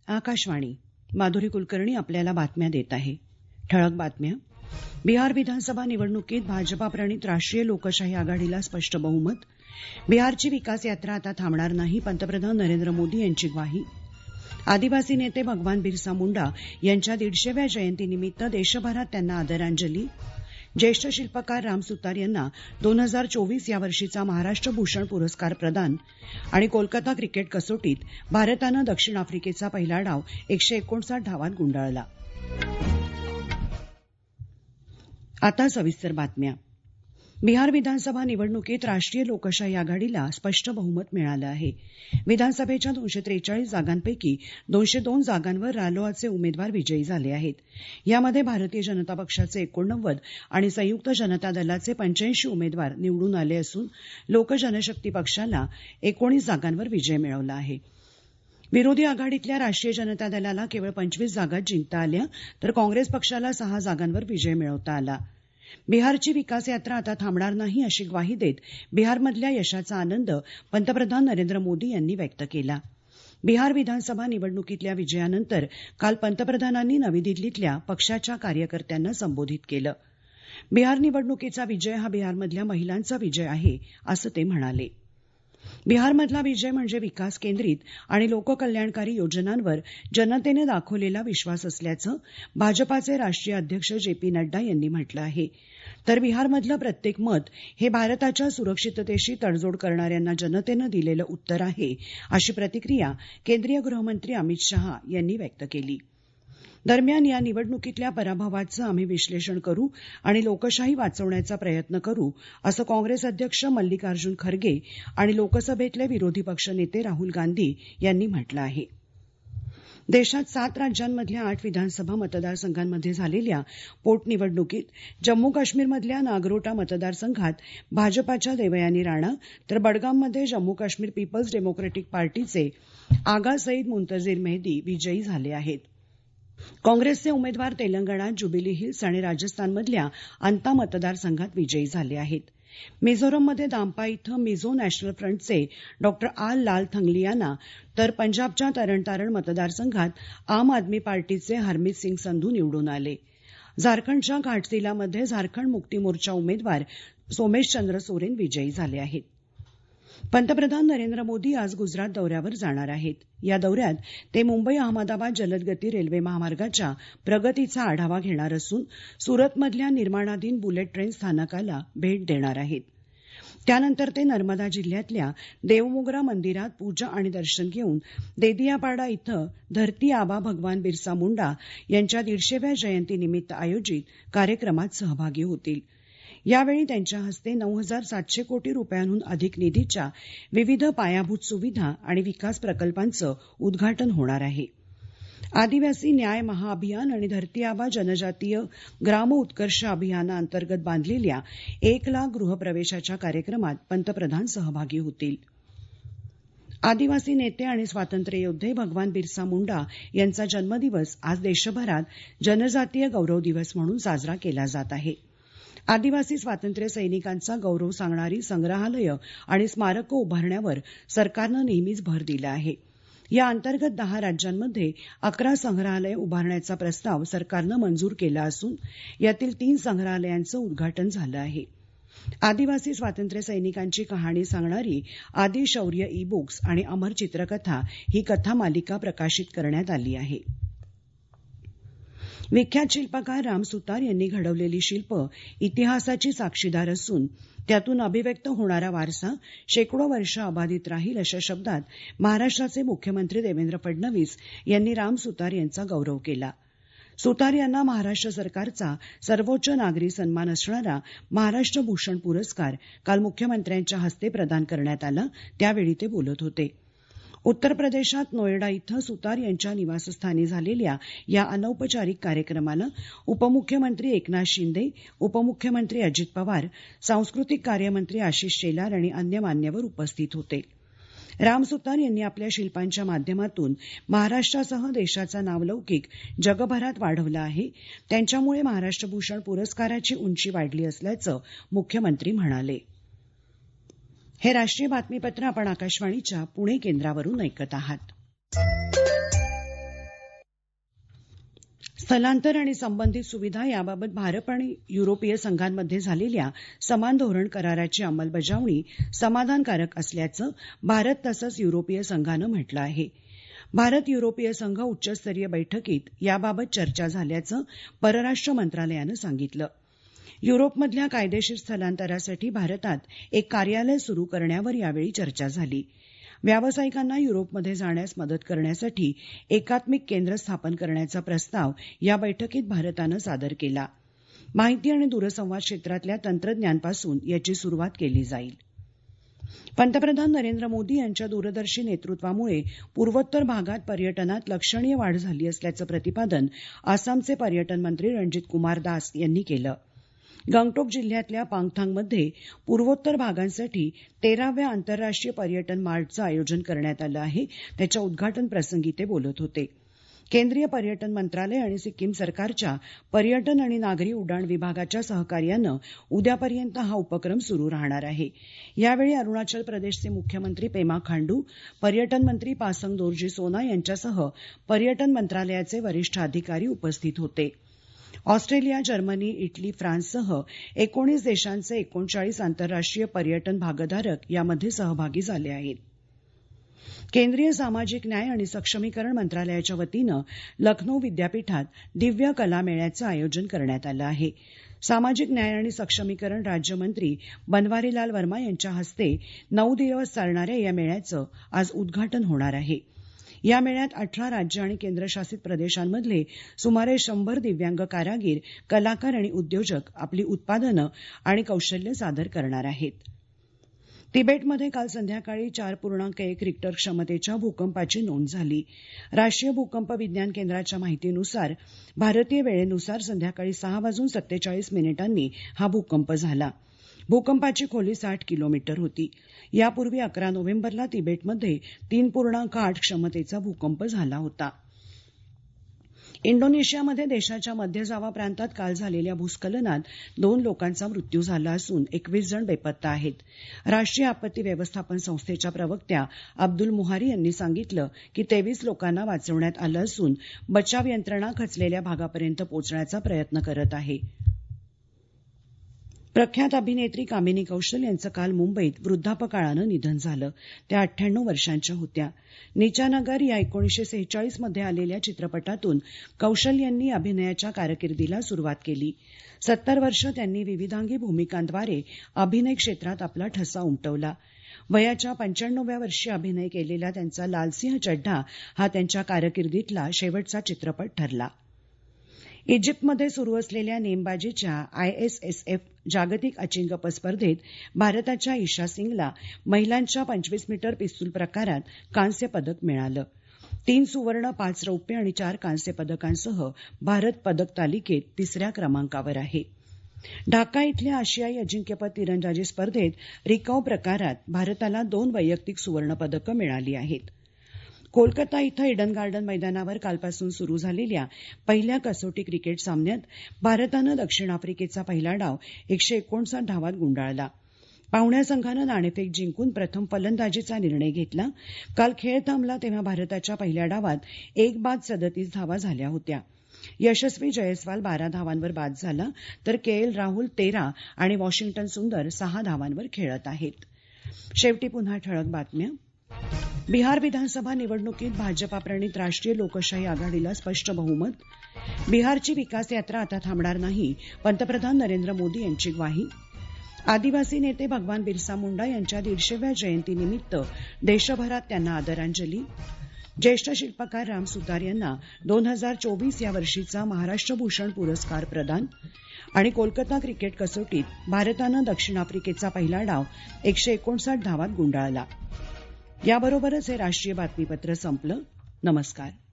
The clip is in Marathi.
आकाशवाणी. माधुरी कुलकर्णी आपल्याला बातम्या देत आहे. ठळक बातम्या. बिहार विधानसभा निवडणुकीत भाजपा प्रणित राष्ट्रीय लोकशाही आघाडीला स्पष्ट बहुमत. बिहारची विकास यात्रा आता थांबणार नाही, पंतप्रधान नरेंद्र मोदी यांची ग्वाही. आदिवासी नेते भगवान बिरसा मुंडा यांच्या 150व्या जयंतीनिमित्त देशभरात त्यांना आदरांजली. ज्येष्ठ शिल्पकार राम सुतार यांना 2024 या वर्षीचा महाराष्ट्र भूषण पुरस्कार प्रदान. आणि कोलकाता क्रिकेट कसोटीत भारतानं दक्षिण आफ्रिकेचा पहिला डाव 159 धावांत गुंडाळला. आता सविस्तर बातम्या. बिहार विधानसभा निवडणुकीत राष्ट्रीय लोकशाही आघाडीला स्पष्ट बहुमत मिळालं आहे. विधानसभेच्या 243 जागांपैकी 202 जागांवर रालोआचे उमेदवार विजयी झाले आहेत. यामध्ये भारतीय जनता पक्षाचे 89 आणि संयुक्त जनता दलाचे 85 उमेदवार निवडून आले असून लोक जनशक्ती पक्षाला 19 जागांवर विजय मिळवला आहे. विरोधी आघाडीतल्या राष्ट्रीय जनता दलाला केवळ 25 जागाच जिंकता आल्या, तर काँग्रेस पक्षाला 6 जागांवर विजय मिळवता आला. बिहारची विकास यात्रा आता थांबणार नाही अशी ग्वाही देत बिहारमधल्या यशाचा आनंद पंतप्रधान नरेंद्र मोदी यांनी व्यक्त केला. बिहार विधानसभा निवडणुकीतल्या विजयानंतर काल पंतप्रधानांनी नवी दिल्लीतल्या पक्षाच्या कार्यकर्त्यांना संबोधित केलं. बिहार निवडणुकीचा विजय हा बिहारमधल्या महिलांचा विजय आहे, असं ते म्हणाले. बिहारमधला विजय म्हणजे विकास केंद्रित आणि लोककल्याणकारी योजनांवर जनतेने दाखवलेला विश्वास असल्याचं भाजपाचे राष्ट्रीय अध्यक्ष जे.पी. नड्डा यांनी म्हटलं आहे. तर बिहारमधलं प्रत्येक मत हे भारताच्या सुरक्षिततेशी तडजोड करणाऱ्यांना जनतेनं दिलेलं उत्तर आहे, अशी प्रतिक्रिया केंद्रीय गृहमंत्री अमित शहा यांनी व्यक्त केली. दरम्यान या निवडणुकीतल्या पराभवाचं आम्ही विश्लेषण करू आणि लोकशाही वाचवण्याचा प्रयत्न करू, असं काँग्रेस अध्यक्ष मल्लिकार्जुन खरगे आणि लोकसभेतले विरोधी पक्षनेते राहुल गांधी यांनी म्हटलं आहे. देशात 7 राज्यांमधल्या 8 विधानसभा मतदारसंघांमध्ये झालेल्या पोटनिवडणुकीत जम्मू काश्मीरमधल्या नागरोटा मतदारसंघात भाजपाच्या देवयानी राणा तर बडगाममध्ये जम्मू काश्मीर पीपल्स डेमोक्रेटिक पार्टीचे आगा सईद मुंतजीर मेहदी विजयी झाले आहेत. काँग्रेसचे उमेदवार तेलंगणात जुबिली हिल्स आणि राजस्थानमधल्या अंता मतदारसंघात विजयी झाले आहेत. मिझोरममध्ये दांपा इथं मिझो नॅशनल फ्रंटचे डॉ. आल लाल थंगलियाना तर पंजाबच्या तरणतारण मतदारसंघात आम आदमी पार्टीचे हरमीत सिंग संधू निवडून आले. झारखंडच्या घाटसिलामध्ये झारखंड मुक्ती मोर्चा उमेदवार सोमेश चंद्र सोरेन विजयी झाले आहेत. पंतप्रधान नरेंद्र मोदी आज गुजरात दौऱ्यावर जाणार आहेत. या दौऱ्यात ते मुंबई अहमदाबाद जलदगती रेल्वे महामार्गाच्या प्रगतीचा आढावा घेणार असून सुरतमधल्या निर्माणाधीन बुलेट ट्रेन स्थानकाला भेट देणार आहेत. त्यानंतर ते नर्मदा जिल्ह्यातल्या देवमोगरा मंदिरात पूजा आणि दर्शन घेऊन देदियापाडा इथं धरती आबा भगवान बिरसा मुंडा यांच्या 150व्या जयंतीनिमित्त आयोजित कार्यक्रमात सहभागी होतील. यावेळी त्यांच्या हस्ते 9,700 कोटी रुपयांहून अधिक निधीच्या विविध पायाभूत सुविधा आणि विकास प्रकल्पांचं उद्घाटन होणार आहे. आदिवासी न्याय महाअभियान आणि धरती आबा जनजातीय ग्राम उत्कर्ष अभियानाअंतर्गत बांधलेल्या 1 लाख गृहप्रवेशाच्या कार्यक्रमात पंतप्रधान सहभागी होतील. आदिवासी नेते आणि स्वातंत्र्ययोद्धे भगवान बिरसा मुंडा यांचा जन्मदिवस आज देशभरात जनजातीय गौरव दिवस म्हणून साजरा केला जात आहे. आदिवासी स्वातंत्र्य सैनिकांचा गौरव सांगणारी संग्रहालयं आणि स्मारकं उभारण्यावर सरकारनं नेहमीच भर दिला आहे. या अंतर्गत 10 राज्यांमध्ये 11 संग्रहालय उभारण्याचा प्रस्ताव सरकारनं मंजूर केला असून यातील 3 संग्रहालयांचं उद्घाटन झालं आहे. आदिवासी स्वातंत्र्य सैनिकांची कहाणी सांगणारी आदी शौर्य ई बुक्स आणि अमर चित्रकथा ही कथा मालिका प्रकाशित करण्यात आली आहे. विख्यात शिल्पकार राम सुतार यांनी घडवलेली शिल्प इतिहासाची साक्षीदार असून त्यातून अभिव्यक्त होणारा वारसा शेकडो वर्ष अबाधित राहील, अशा शब्दात महाराष्ट्राचे मुख्यमंत्री देवेंद्र फडणवीस यांनी राम सुतार यांचा गौरव केला. सुतार यांना महाराष्ट्र सरकारचा सर्वोच्च नागरी सन्मान असणारा महाराष्ट्र भूषण पुरस्कार काल मुख्यमंत्र्यांच्या हस्ते प्रदान करण्यात आला. त्यावेळी ते बोलत होते. उत्तर प्रदेशात नोएडा इथं सुतार यांच्या निवासस्थानी झालेल्या या अनौपचारिक कार्यक्रमाला उपमुख्यमंत्री एकनाथ शिंदे, उपमुख्यमंत्री अजित पवार, सांस्कृतिक कार्यमंत्री आशिष शेलार आणि अन्य मान्यवर उपस्थित होते. राम सुतार यांनी आपल्या शिल्पांच्या माध्यमातून महाराष्ट्रासह देशाचा नावलौकिक जगभरात वाढवला आहे. त्यांच्यामुळे महाराष्ट्र भूषण पुरस्काराची उंची वाढली असल्याचं मुख्यमंत्री म्हणाले. हे राष्ट्रीय बातमीपत्र आपण आकाशवाणीच्या पुणे केंद्रावरून ऐकत आहात. स्थलांतर आणि संबंधित सुविधा याबाबत भारत आणि युरोपीय संघांमध्ये झालेल्या समान धोरण कराराची अंमलबजावणी समाधानकारक असल्याचं भारत तसंच युरोपीय संघानं म्हटलं आहे. भारत युरोपीय संघ उच्चस्तरीय बैठकीत याबाबत चर्चा झाल्याचं परराष्ट्र मंत्रालयानं सांगितलं. युरोपमधल्या कायदेशीर स्थलांतरासाठी भारतात एक कार्यालय सुरू करण्यावर यावेळी चर्चा झाली. व्यावसायिकांना युरोपमध्ये जाण्यास मदत करण्यासाठी एकात्मिक केंद्र स्थापन करण्याचा प्रस्ताव या बैठकीत भारतानं सादर केला. माहिती आणि दूरसंवाद क्षेत्रातल्या तंत्रज्ञानापासून याची सुरुवात केली जाईल. पंतप्रधान नरेंद्र मोदी यांच्या दूरदर्शी नेतृत्वामुळे पूर्वोत्तर भागात पर्यटनात लक्षणीय वाढ झाली असल्याचं प्रतिपादन आसामचे पर्यटन मंत्री रणजित कुमार दास यांनी केलं. गंगटोक जिल्ह्यातल्या पांगथांगमध्ये पूर्वोत्तर भागांसाठी 13व्या आंतरराष्ट्रीय पर्यटन मार्टचं आयोजन करण्यात आलं आहे. त्याच्या उद्घाटन प्रसंगी ते बोलत होते. केंद्रीय पर्यटन मंत्रालय आणि सिक्कीम सरकारच्या पर्यटन आणि नागरी उड्डाण विभागाच्या सहकार्यानं उद्यापर्यंत हा उपक्रम सुरू राहणार आहे. यावेळी अरुणाचल प्रदेशचे मुख्यमंत्री पेमा खांडू, पर्यटन मंत्री पासंग दोरजी सोना यांच्यासह पर्यटन मंत्रालयाचे वरिष्ठ अधिकारी उपस्थित होते. ऑस्ट्रेलिया, जर्मनी, इटली, फ्रान्ससह 19 देशांचे 39 आंतरराष्ट्रीय पर्यटन भागधारक यामध्ये सहभागी झाले आहेत. केंद्रीय सामाजिक न्याय आणि सक्षमीकरण मंत्रालयाच्या वतीनं लखनौ विद्यापीठात दिव्य कला मेळ्याचं आयोजन करण्यात आलं आहे. सामाजिक न्याय आणि सक्षमीकरण राज्यमंत्री बनवारीलाल वर्मा यांच्या हस्ते 9 दिवस चालणाऱ्या या मेळ्याचं आज उद्घाटन होणार आहे. या मेळ्यात 18 राज्य आणि केंद्रशासित प्रदेशांमधले सुमारे 100 दिव्यांग कारागीर, कलाकार आणि उद्योजक आपली उत्पादनं आणि कौशल्य सादर करणार आहेत. तिबेटमध्ये काल संध्याकाळी 4.1 रिक्टर क्षमतेच्या भूकंपाची नोंद झाली. राष्ट्रीय भूकंप विज्ञान केंद्राच्या माहितीनुसार भारतीय वेळेनुसार संध्याकाळी 6:47 हा भूकंप झाला. भूकंपाची खोली 60 किलोमीटर होती. यापूर्वी 11 नोव्हेंबरला तिबेटमध्ये 3.8 क्षमतेचा भूकंप झाला होता. इंडोनेशियामध्ये देशाच्या मध्य जावा प्रांतात काल झालेल्या भूस्खलनात 2 लोकांचा मृत्यू झाला असून 21 जण बेपत्ता आहेत. राष्ट्रीय आपत्ती व्यवस्थापन संस्थेच्या प्रवक्त्या अब्दुल मुहारी यांनी सांगितलं की 23 लोकांना वाचवण्यात आलं असून बचाव यंत्रणा खचलेल्या भागापर्यंत पोहोचण्याचा प्रयत्न करत आहे. प्रख्यात अभिनेत्री कामिनी कौशल यांचं काल मुंबईत वृद्धापकाळानं निधन झालं. त्या 98 वर्षांच्या होत्या. नीचानगर या 1946 मध्ये आलेल्या चित्रपटातून कौशल यांनी अभिनयाच्या कारकिर्दीला सुरुवात केली. 70 वर्ष त्यांनी विविधांगी भूमिकांद्वारे अभिनय क्षेत्रात आपला ठसा उमटवला. वयाच्या 95व्या वर्षी अभिनय केलेला त्यांचा लालसिंह चड्ढा हा त्यांच्या कारकिर्दीतला शेवटचा चित्रपट ठरला. इजिप्तमध्ये सुरू असलेल्या नेमबाजीच्या ISSF जागतिक अजिंक्यपद स्पर्धेत भारताच्या ईशा सिंगला महिलांच्या 25 मीटर पिस्तूल प्रकारात कांस्य पदक मिळालं. 3 सुवर्ण, 5 रौप्य आणि 4 कांस्य पदकांसह भारत पदक तालिकेत 3ऱ्या क्रमांकावर आहे. ढाका इथल्या आशियाई अजिंक्यपद तिरंदाजी स्पर्धेत रिकर्व प्रकारात भारताला 2 वैयक्तिक सुवर्ण पदकं मिळाली आहेत. कोलकाता इथं इडन गार्डन मैदानावर कालपासून सुरू झालेल्या पहिल्या कसोटी क्रिकेट सामन्यात भारतानं दक्षिण आफ्रिकेचा पहिला डाव 159 धावात गुंडाळला. पाहुण्या संघानं नाणेफेक जिंकून प्रथम फलंदाजीचा निर्णय घेतला. काल खेळ थांबला तेव्हा भारताच्या पहिल्या डावात 1 बाद 37 धावा झाल्या होत्या. यशस्वी जयस्वाल 12 धावांवर बाद झाला तर KL राहुल 13 आणि वॉशिंग्टन सुंदर 6 धावांवर खेळत आहेत. शेवटी पुन्हा ठळक बातम्या. बिहार विधानसभा निवडणुकीत भाजपा प्रणित राष्ट्रीय लोकशाही आघाडीला स्पष्ट बहुमत. बिहारची विकास यात्रा आता थांबणार नाही, पंतप्रधान नरेंद्र मोदी यांची ग्वाही. आदिवासी नेते भगवान बिरसा मुंडा यांच्या 150व्या जयंतीनिमित्त देशभरात त्यांना आदरांजली. ज्येष्ठ शिल्पकार राम सुतार यांना 2024 या वर्षीचा महाराष्ट्र भूषण पुरस्कार प्रदान. आणि कोलकाता क्रिकेट कसोटीत भारतानं दक्षिण आफ्रिकेचा पहिला डाव 159 धावात गुंडाळला. याबरोबरच हे राष्ट्रीय बातमीपत्र संपलं. नमस्कार.